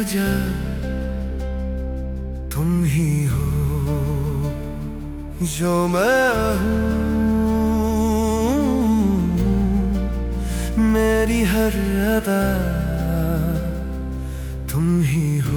वजह तुम ही हो, जो मैं हूँ, मेरी हर अदा तुम ही हो।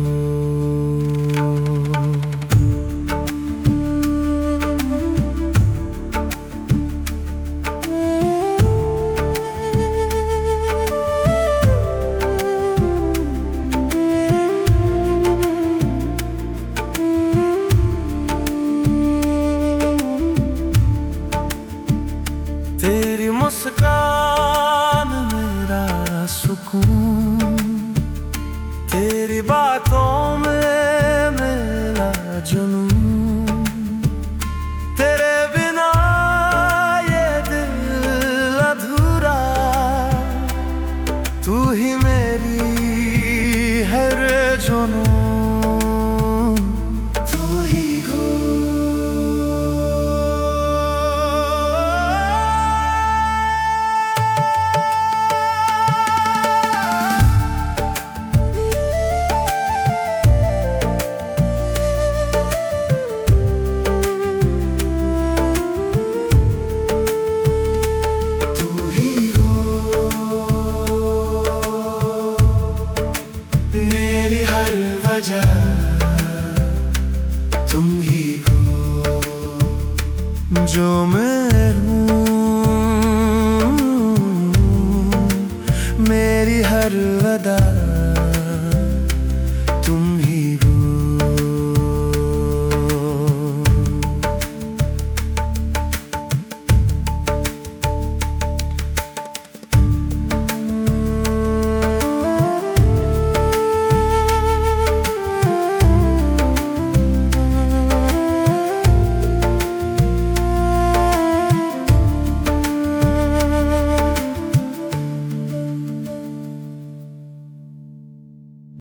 तेरी मुस्कान मेरा सुकून, तेरी बातों में मेरा जुनून, तेरे बिना ये दिल अधूरा, तू ही मेरी हर जुनून, तू ही हो। मेरी हर वजह तुम ही हो, जो मैं हूँ, मेरी हर अदा